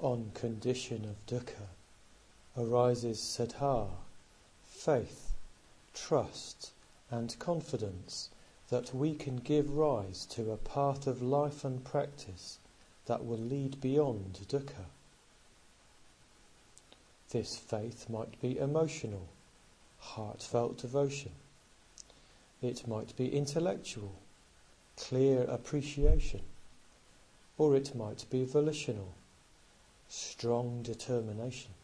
On condition of dukkha arises saddha, faith, trust and confidence that we can give rise to a path of life and practice that will lead beyond dukkha. This faith might be emotional, heartfelt devotion. It might be intellectual, clear appreciation, or it might be volitional, strong determination.